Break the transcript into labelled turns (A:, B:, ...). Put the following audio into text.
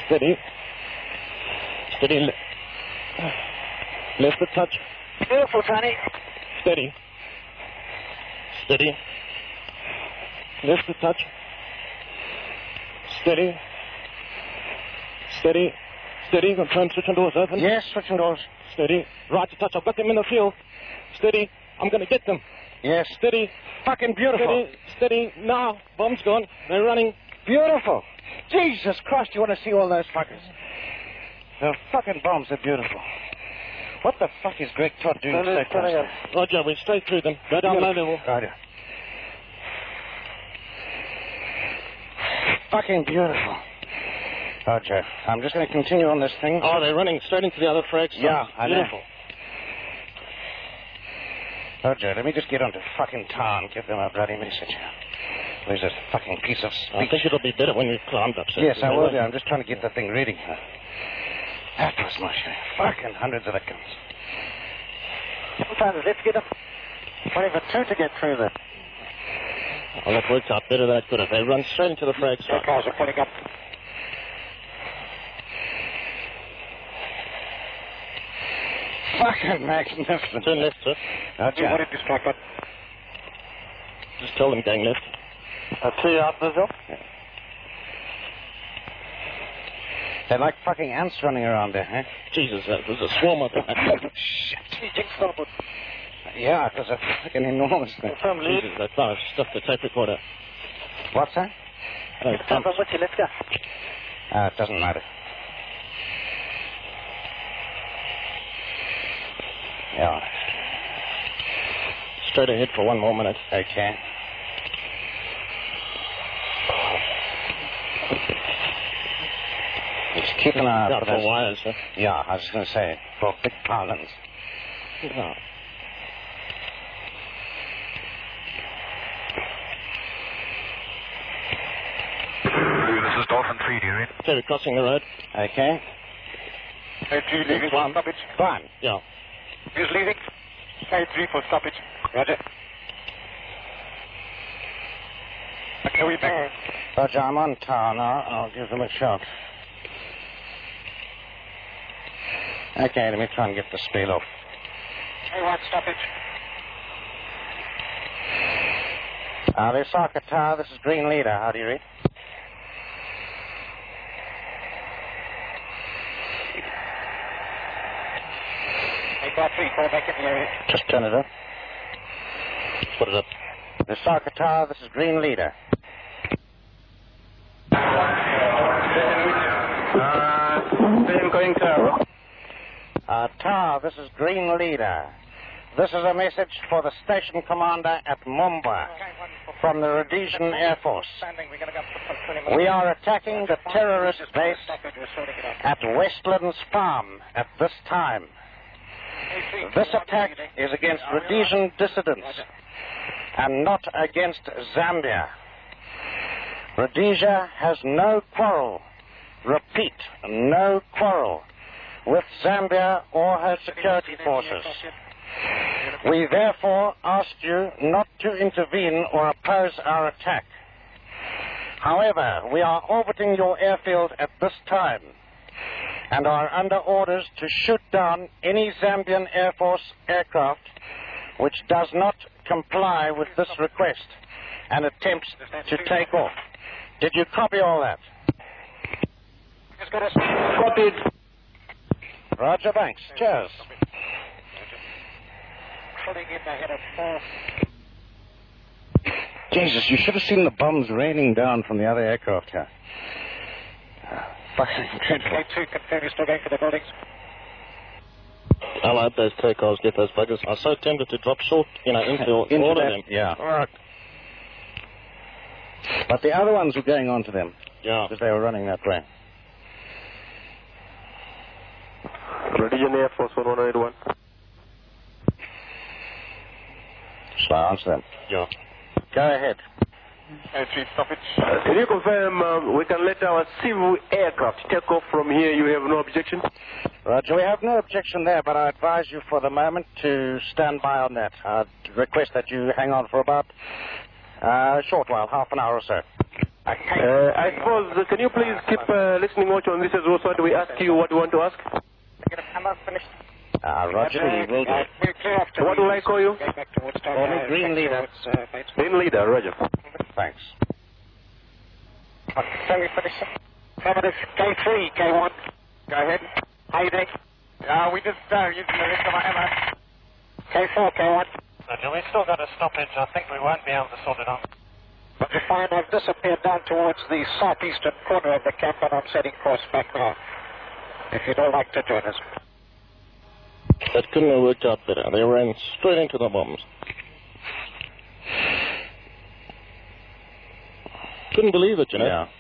A: Steady. Steady. Lift the touch.
B: Beautiful, Tony.
A: Steady. Steady. Lift the touch. Steady. Steady. Steady. Confirm switching doors open.
B: Yes, switching doors.
A: Steady. Right to touch. I've got them in the field. Steady. I'm going to get them.
B: Yes.
A: Steady.
B: Fucking beautiful.
A: Steady. Steady. Now. Bomb's gone. They're running.
B: Beautiful. Jesus Christ, you want to see all those fuckers? The fucking bombs are beautiful. What the fuck is Greg Todd doing so close?
A: Roger, we're straight through them. Go down low level.
B: Roger. Fucking beautiful. Roger. I'm just going to continue on this thing.
A: Oh, they're running straight into the other frags.
B: Yeah, I know.
A: Beautiful.
B: Roger, let me just get onto fucking town and give them a bloody message. There's a fucking piece of speech.
A: I think it'll be better when we've climbed up.
B: Yes, I will do. I'm just trying to get the thing ready. That was my shame. Fucking hundreds of victims. Sometimes let's get them. 22 to get through there.
A: Well, that worked out better than it could have. They run straight into the frags.
B: The cars are pulling up. Fucking magnificent.
A: Turn left, sir.
B: Roger. What did this fuck up?
A: Just tell them gang left.
B: 2 out, Brazil. They're like fucking ants running around there, huh?
A: Jesus, that was a swarm of them.
B: Shit. Yeah, it was a fucking enormous thing.
A: Jesus, that far stuffed the tape recorder.
B: What's that?
A: Let's go.
B: It doesn't matter. Yeah.
A: Straight ahead for 1 more minute.
B: Okay. Just keep an eye out for those
A: wires, sir.
B: Yeah, I was going to say, for big pylons.
A: Yeah.
C: This is Dolphin 3, do you read?
A: Okay, we're crossing the road.
B: Okay.
C: A3 leaving for stoppage.
B: Fine.
A: Yeah.
C: Who's leaving? A3 for stoppage.
B: Roger.
C: Okay, we back.
B: Roger, I'm on town now. I'll give them a shot. Okay, let me try and get the spiel off.
C: A1 stoppage.
B: This is Arkatar. This is Green Leader. How do you read?
C: A3, call back in the area.
B: Just turn it up.
A: Put it up.
B: This is Arkatar. This is Green Leader.
C: Same going to...
B: Tar, this is Green Leader. This is a message for the station commander at Mumbai from the Rhodesian Air Force. We are attacking the terrorist base at Westlands Farm at this time. This attack is against Rhodesian dissidents and not against Zambia. Rhodesia has no quarrel, repeat, no quarrel with Zambia or her security forces. We therefore ask you not to intervene or oppose our attack. However, we are orbiting your airfield at this time and are under orders to shoot down any Zambian Air Force aircraft which does not comply with this request and attempts to take off. Did you copy all that?
C: Copied.
B: Roger, thanks. Cheers. Jesus, you should have seen the bombs raining down from the other aircraft here. Fucking dreadful.
C: A2, confirm you're still going for the buildings.
A: I hope those takeoffs get those buggers. I was so tempted to drop short, into all of them.
B: Yeah. But the other ones were going on to them.
A: Yeah.
B: Because they were running that way.
C: Rhodesian Air Force 1181.
B: Shall I answer them?
A: Yeah.
B: Go ahead.
C: A3, stoppage. Can you confirm we can let our civil aircraft take off from here? You have no objection?
B: Roger, we have no objection there, but I advise you for the moment to stand by on that. I'd request that you hang on for about a short while, half an hour or so.
C: I suppose, can you please keep listening also on this as well, so do we ask you what you want to ask?
B: Roger, we will do.
C: What will I call you?
B: Call me Green Leader.
C: Green Leader, Roger.
B: Thanks.
D: Affirmative, K3, K1. Go ahead. How you doing? We just using the rest of my ammo. K4, K1.
A: Roger, we've still got a stoppage. I think we won't be able to sort it out.
D: Roger, fine. I've disappeared down towards the southeastern corner of the camp, and I'm setting course back now. If you'd all like to join us.
A: That couldn't have worked out better. They ran straight into the bombs. Couldn't believe it, you know.
B: Yeah.